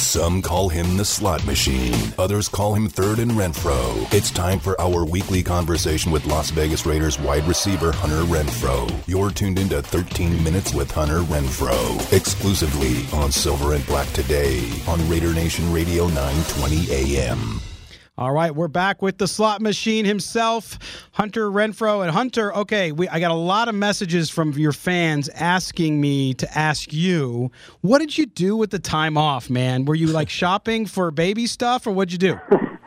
Some call him the slot machine. Others call him Third and Renfro. It's time for our weekly conversation with Las Vegas Raiders wide receiver Hunter Renfro. You're tuned into 13 Minutes with Hunter Renfro, exclusively on Silver and Black today on Raider Nation Radio 920 AM. All right, we're back with the slot machine himself, Hunter Renfro. And Hunter, okay, I got a lot of messages from your fans asking me to ask you, what did you do with the time off, man? Were you like shopping for baby stuff, or what'd you do?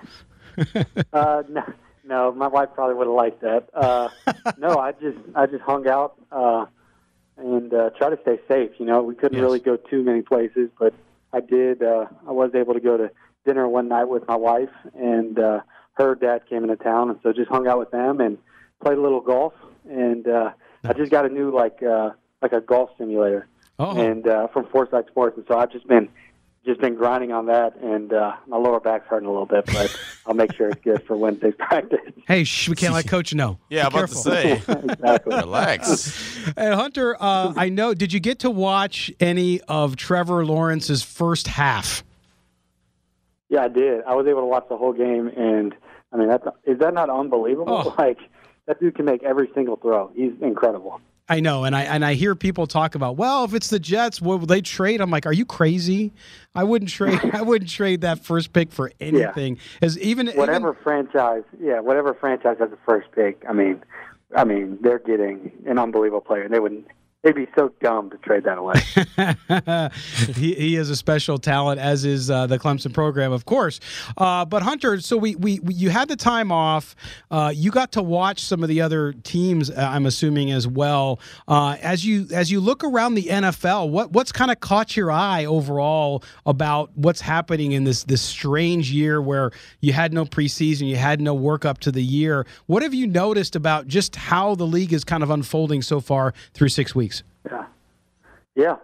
No, my wife probably would have liked that. No, I just hung out and tried to stay safe. You know, we couldn't really go too many places, but I did. I was able to go to dinner one night with my wife, and her dad came into town, and so just hung out with them and played a little golf. And I just got a new like a golf simulator, and from Foresight Sports, and so I've just been grinding on that, and my lower back's hurting a little bit, but I'll make sure it's good for Wednesday's practice. Hey, we can't let Coach know. Yeah, I'm about to say. Exactly. Relax. And Hunter, I know, did you get to watch any of Trevor Lawrence's first half? Yeah, I did. I was able to watch the whole game, and I mean, is that not unbelievable? Oh. Like, that dude can make every single throw. He's incredible. I know, and I hear people talk about, well, if it's the Jets, will they trade? I'm like, are you crazy? I wouldn't trade that first pick for anything. Yeah. As even franchise has a first pick. I mean, they're getting an unbelievable player. They'd be so dumb to trade that away. He is a special talent, as is the Clemson program, of course. But Hunter, so you had the time off. You got to watch some of the other teams, I'm assuming, as well. As you look around the NFL, what's kind of caught your eye overall about what's happening in this strange year where you had no preseason, you had no work up to the year? What have you noticed about just how the league is kind of unfolding so far through 6 weeks? Yeah.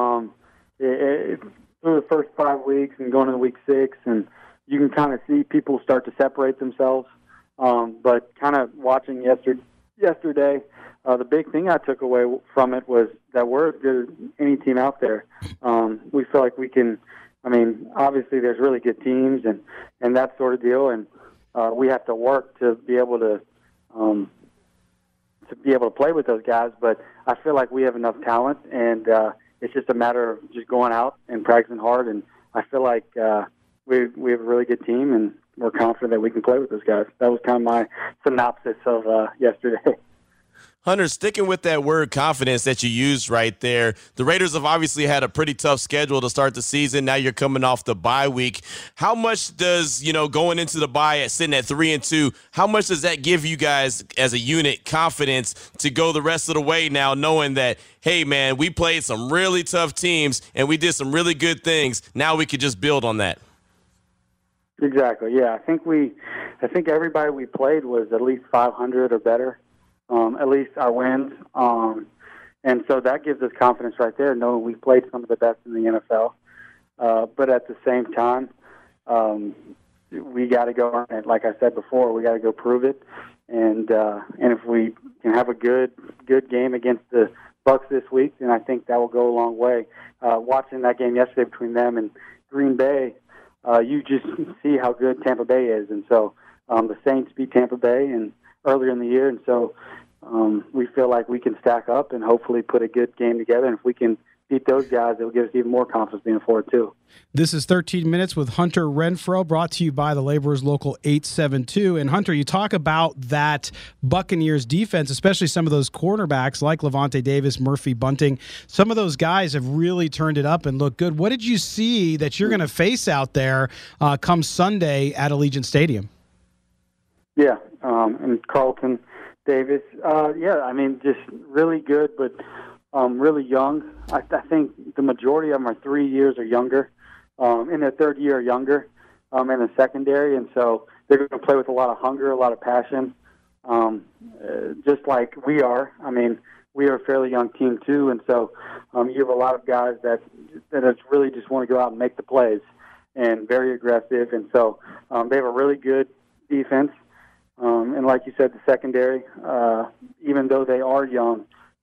Through the first 5 weeks and going into week 6, and you can kind of see people start to separate themselves. But kind of watching yesterday, the big thing I took away from it was that we're as good as any team out there. We feel like we can. I mean, obviously there's really good teams and that sort of deal, and we have to work to be able to play with those guys, but I feel like we have enough talent, and it's just a matter of just going out and practicing hard, and I feel like we have a really good team, and we're confident that we can play with those guys. That was kind of my synopsis of yesterday. Hunter, sticking with that word confidence that you used right there, the Raiders have obviously had a pretty tough schedule to start the season. Now you're coming off the bye week. How much does, going into the bye at sitting at 3-2, how much does that give you guys as a unit confidence to go the rest of the way now, knowing that, hey, man, we played some really tough teams and we did some really good things. Now we could just build on that. Exactly. Yeah. I think everybody we played was at least 500 or better. At least our wins. And so that gives us confidence right there, knowing we played some of the best in the NFL. But at the same time, we got to go, and like I said before, we got to go prove it. And if we can have a good game against the Bucs this week, then I think that will go a long way. Watching that game yesterday between them and Green Bay, you just see how good Tampa Bay is. And so the Saints beat Tampa Bay and earlier in the year, and so we feel like we can stack up and hopefully put a good game together. And if we can beat those guys, it will give us even more confidence being forward, too. This is 13 Minutes with Hunter Renfro, brought to you by the Laborers Local 872. And Hunter, you talk about that Buccaneers defense, especially some of those cornerbacks like Levante Davis, Murphy Bunting. Some of those guys have really turned it up and looked good. What did you see that you're going to face out there come Sunday at Allegiant Stadium? Yeah, and Carlton Davis. Just really good, but really young. I think the majority of them are 3 years or younger, in their third year or younger, in the secondary, and so they're going to play with a lot of hunger, a lot of passion, just like we are. I mean, we are a fairly young team too, and so you have a lot of guys that really just want to go out and make the plays, and very aggressive, and so they have a really good defense. And like you said, the secondary, even though they are young,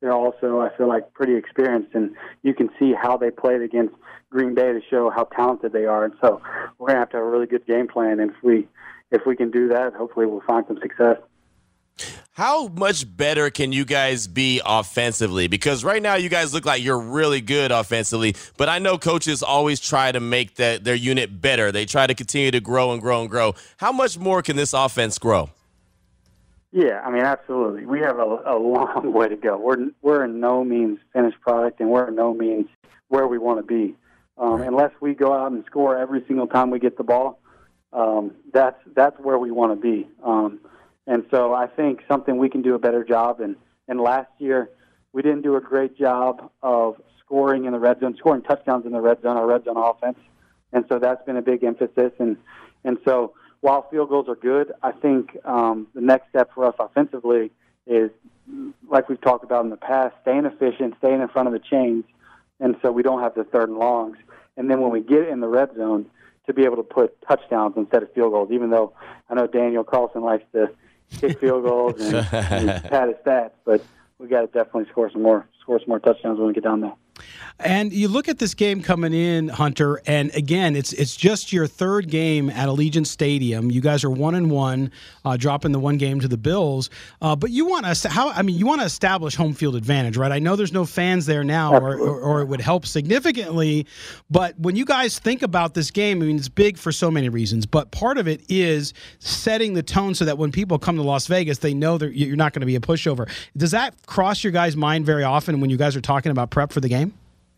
they're also, I feel like, pretty experienced, and you can see how they played against Green Bay to show how talented they are. And so we're going to have a really good game plan, and if we can do that, hopefully we'll find some success. How much better can you guys be offensively? Because right now you guys look like you're really good offensively, but I know coaches always try to make their unit better. They try to continue to grow and grow and grow. How much more can this offense grow? Yeah, I mean, absolutely. We have a long way to go. We're in no means finished product, and we're in no means where we want to be. Unless we go out and score every single time we get the ball, that's where we want to be. And so I think something we can do a better job. And last year, we didn't do a great job of scoring in the red zone, scoring touchdowns in the red zone, our red zone offense. And so that's been a big emphasis. And so while field goals are good, I think the next step for us offensively is, like we've talked about in the past, staying efficient, staying in front of the chains, and so we don't have the third and longs. And then when we get in the red zone, to be able to put touchdowns instead of field goals, even though I know Daniel Carlson likes to kick field goals and pad his stats, but we got to definitely score some more touchdowns when we get down there. And you look at this game coming in, Hunter, and again, it's just your third game at Allegiant Stadium. You guys are 1-1, dropping the one game to the Bills. But you want to establish home field advantage, right? I know there's no fans there now, or it would help significantly. But when you guys think about this game, I mean, it's big for so many reasons. But part of it is setting the tone so that when people come to Las Vegas, they know that you're not going to be a pushover. Does that cross your guys' mind very often when you guys are talking about prep for the game?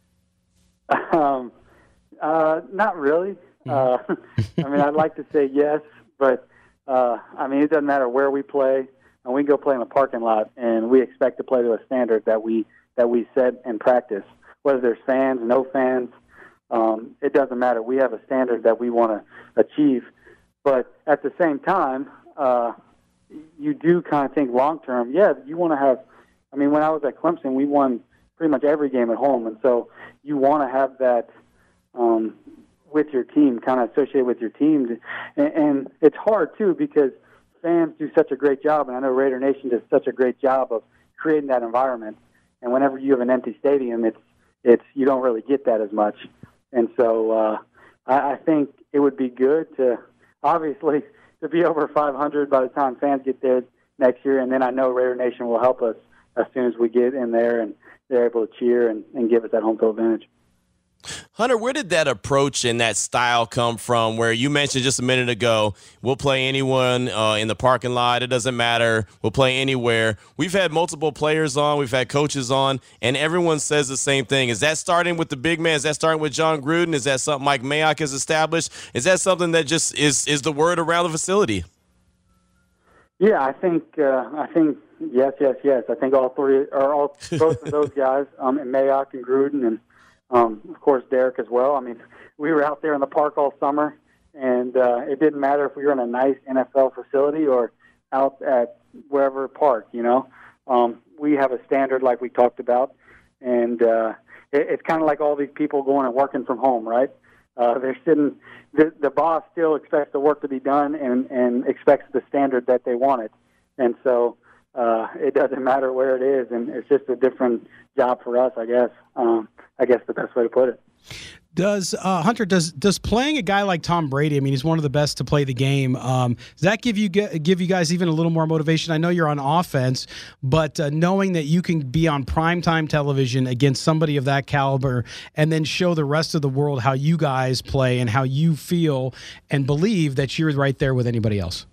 Not really. I mean, I'd like to say yes, but I mean, it doesn't matter where we play, and we go play in the parking lot, and we expect to play to a standard that we set in practice. Whether there's fans, no fans, it doesn't matter. We have a standard that we want to achieve, but at the same time, you do kind of think long term. Yeah, you want to have. I mean, when I was at Clemson, we won pretty much every game at home, and so you want to have that with your team, kind of associated with your team. And it's hard, too, because fans do such a great job, and I know Raider Nation does such a great job of creating that environment. And whenever you have an empty stadium, it's you don't really get that as much. And so I think it would be good to, obviously, to be over 500 by the time fans get there next year, and then I know Raider Nation will help us as soon as we get in there and they're able to cheer and give us that home field advantage. Hunter, where did that approach and that style come from, where you mentioned just a minute ago, we'll play anyone in the parking lot, it doesn't matter, we'll play anywhere. We've had multiple players on, we've had coaches on, and everyone says the same thing. Is that starting with the big man? Is that starting with John Gruden? Is that something Mike Mayock has established? Is that something that just is the word around the facility? Yeah, I think yes. I think all three, or both of those guys, and Mayock and Gruden, and of course Derek as well. I mean, we were out there in the park all summer, and it didn't matter if we were in a nice NFL facility or out at wherever park. You know, we have a standard like we talked about, and it's kind of like all these people going and working from home, right? They're sitting. The boss still expects the work to be done and expects the standard that they wanted, and so it doesn't matter where it is, and it's just a different job for us, I guess. I guess the best way to put it. Does Hunter, does playing a guy like Tom Brady, I mean, he's one of the best to play the game, does that give you guys even a little more motivation? I know you're on offense, but knowing that you can be on primetime television against somebody of that caliber and then show the rest of the world how you guys play and how you feel and believe that you're right there with anybody else.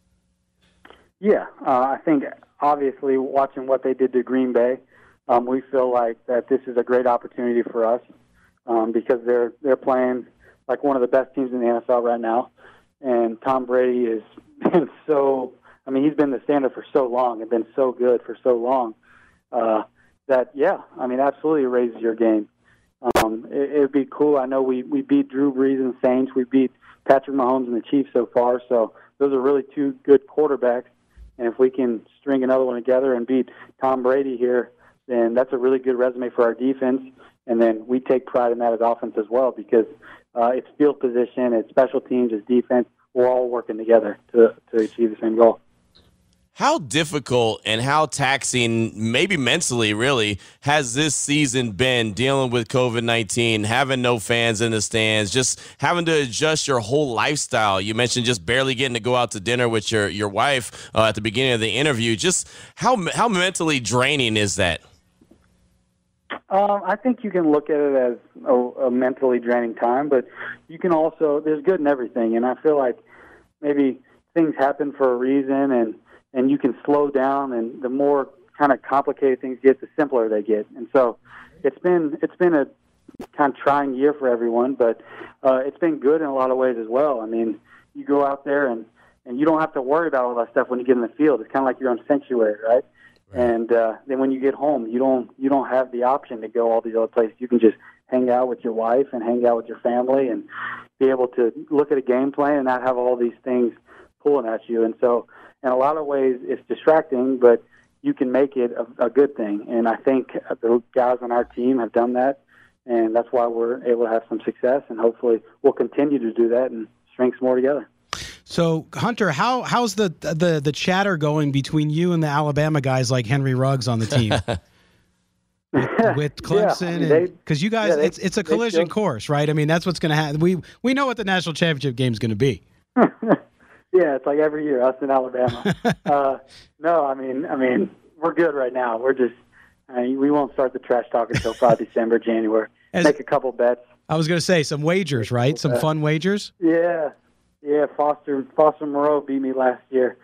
Yeah, I think obviously watching what they did to Green Bay, we feel like that this is a great opportunity for us. Because they're playing like one of the best teams in the NFL right now, and Tom Brady has been he's been the standard for so long and been so good for so long that absolutely raises your game. It would be cool. I know we beat Drew Brees and the Saints. We beat Patrick Mahomes and the Chiefs so far, so those are really two good quarterbacks, and if we can string another one together and beat Tom Brady here, then that's a really good resume for our defense. And then we take pride in that as offense as well, because it's field position, it's special teams, it's defense. We're all working together to achieve the same goal. How difficult and how taxing, maybe mentally, really, has this season been dealing with COVID-19, having no fans in the stands, just having to adjust your whole lifestyle? You mentioned just barely getting to go out to dinner with your wife at the beginning of the interview. Just how mentally draining is that? I think you can look at it as a mentally draining time, but you can also, there's good in everything. And I feel like maybe things happen for a reason, and you can slow down, and the more kind of complicated things get, the simpler they get. And so it's been a kind of trying year for everyone, but it's been good in a lot of ways as well. I mean, you go out there and you don't have to worry about all that stuff when you get in the field. It's kind of like your own sanctuary, right? And then when you get home, you don't have the option to go all these other places. You can just hang out with your wife and hang out with your family and be able to look at a game plan and not have all these things pulling at you. And so in a lot of ways it's distracting, but you can make it a good thing. And I think the guys on our team have done that, and that's why we're able to have some success, and hopefully we'll continue to do that and string some more together. So, Hunter, how's the chatter going between you and the Alabama guys like Henry Ruggs on the team? With Clemson, because you guys, it's a collision course, right? I mean, that's what's going to happen. We know what the national championship game is going to be. Yeah, it's like every year, us in Alabama. No, I mean, we're good right now. We're just, we won't start the trash talk until probably December, January. Make a couple bets. I was going to say some wagers, right? Some fun wagers. Yeah. Foster Moreau beat me last year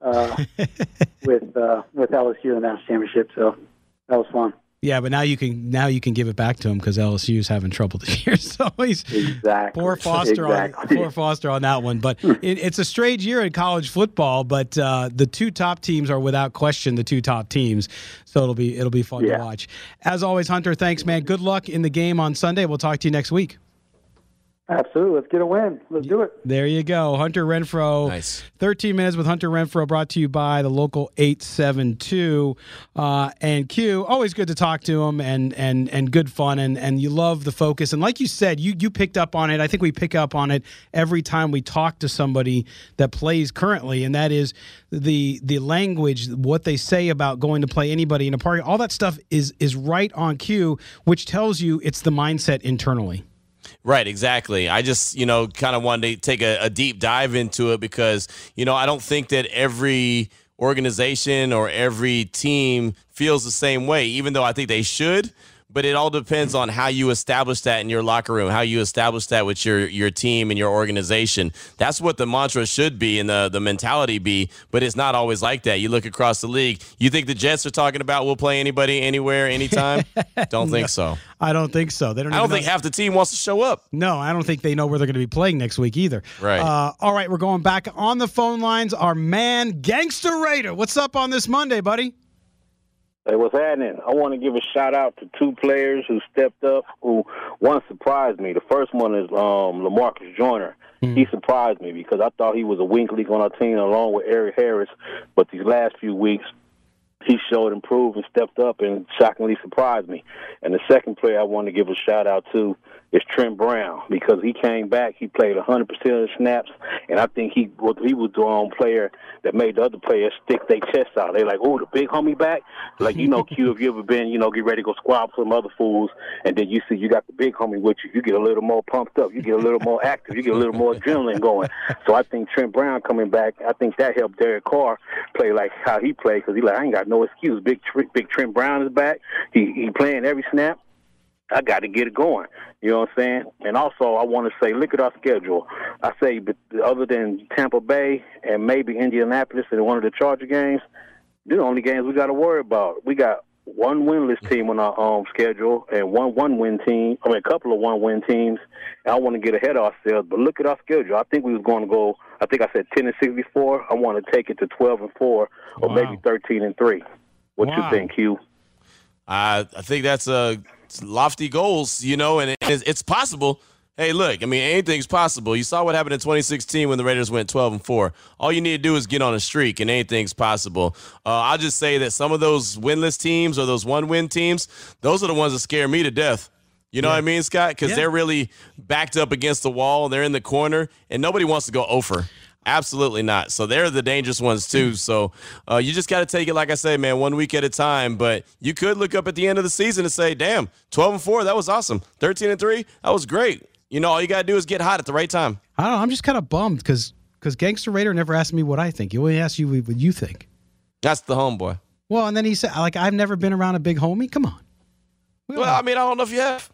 with LSU in the national championship, so that was fun. Yeah, but now you can give it back to him because LSU is having trouble this year. So he's poor Foster on that one. But it's a strange year in college football. But the two top teams are without question the two top teams. So it'll be fun to watch. As always, Hunter, thanks, man. Good luck in the game on Sunday. We'll talk to you next week. Absolutely. Let's get a win. Let's do it. There you go. Hunter Renfrow. Nice. 13 Minutes with Hunter Renfrow brought to you by the local 872. And Q, always good to talk to him and good fun. And you love the focus. And like you said, you picked up on it. I think we pick up on it every time we talk to somebody that plays currently. And that is the language, what they say about going to play anybody in a party. All that stuff is right on cue, which tells you it's the mindset internally. Right, exactly. I just, kind of wanted to take a deep dive into it because, I don't think that every organization or every team feels the same way, even though I think they should. But it all depends on how you establish that in your locker room, how you establish that with your team and your organization. That's what the mantra should be and the mentality be, but it's not always like that. You look across the league. You think the Jets are talking about we'll play anybody, anywhere, anytime? Don't think so. I don't think so. I don't think half the team wants to show up. No, I don't think they know where they're going to be playing next week either. Right. All right, we're going back on the phone lines. Our man, Gangster Raider. What's up on this Monday, buddy? Hey, what's happening? I want to give a shout-out to two players who stepped up, who one surprised me. The first one is LaMarcus Joyner. He surprised me because I thought he was a weak link on our team along with Eric Harris, but these last few weeks he showed improved and stepped up and shockingly surprised me. And the second player I want to give a shout-out to is Trent Brown because he came back. He played 100% of the snaps, and I think he was the player that made the other players stick their chests out. They like, oh, the big homie back? Like, Q, if you ever been, get ready to go squab some other fools, and then you see you got the big homie with you, you get a little more pumped up. You get a little more active. You get a little more adrenaline going. So I think Trent Brown coming back, I think that helped Derek Carr play like how he played because I ain't got no excuse. Big Trent Brown is back. He playing every snap. I got to get it going. You know what I'm saying? And also, I want to say, look at our schedule. I say, but other than Tampa Bay and maybe Indianapolis and one of the Charger games, they're the only games we got to worry about. We got one winless team on our schedule and a couple of one-win teams. And I want to get ahead of ourselves. But look at our schedule. I think we was going to go, I think I said 10-64. I want to take it to 12-4 or maybe 13-3. What you think, Hugh? I think that's lofty goals, and it's possible. Hey, look, anything's possible. You saw what happened in 2016 when the Raiders went 12-4. All you need to do is get on a streak, and anything's possible. I'll just say that some of those winless teams or those one-win teams, those are the ones that scare me to death. You know what I mean, Scott? Because they're really backed up against the wall. They're in the corner, and nobody wants to go over. Absolutely not. So they're the dangerous ones too. So you just got to take it, like I say, man, 1 week at a time. But you could look up at the end of the season and say, damn, 12-4, that was awesome. 13-3, that was great. All you got to do is get hot at the right time. I don't know. I'm just kind of bummed because Gangster Raider never asked me what I think. He only asked you what you think. That's the homeboy. Well, and then he said, I've never been around a big homie. Come on. Well, I don't know if you have.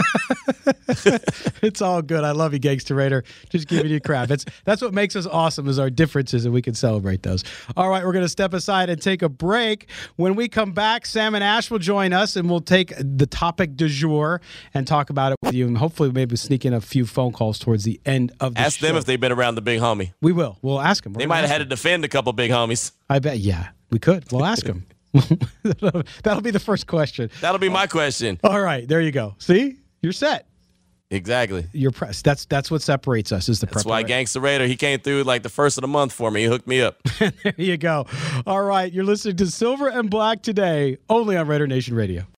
It's all good. I love you, Gangster Raider. Just giving you crap. That's what makes us awesome is our differences, and we can celebrate those. All right, we're going to step aside and take a break. When we come back, Sam and Ash will join us, and we'll take the topic du jour and talk about it with you, and hopefully maybe sneak in a few phone calls towards the end of the show. Ask them if they've been around the big homie. We will. We'll ask them. They might have had to defend a couple big homies. I bet. Yeah, we could. We'll ask them. That'll be the first question. That'll be my question. All right, there you go. See? You're set. Exactly. You're pressed. That's what separates us is the That's why Gangsta Raider, he came through like the first of the month for me. He hooked me up. There you go. All right, you're listening to Silver and Black today, only on Raider Nation Radio.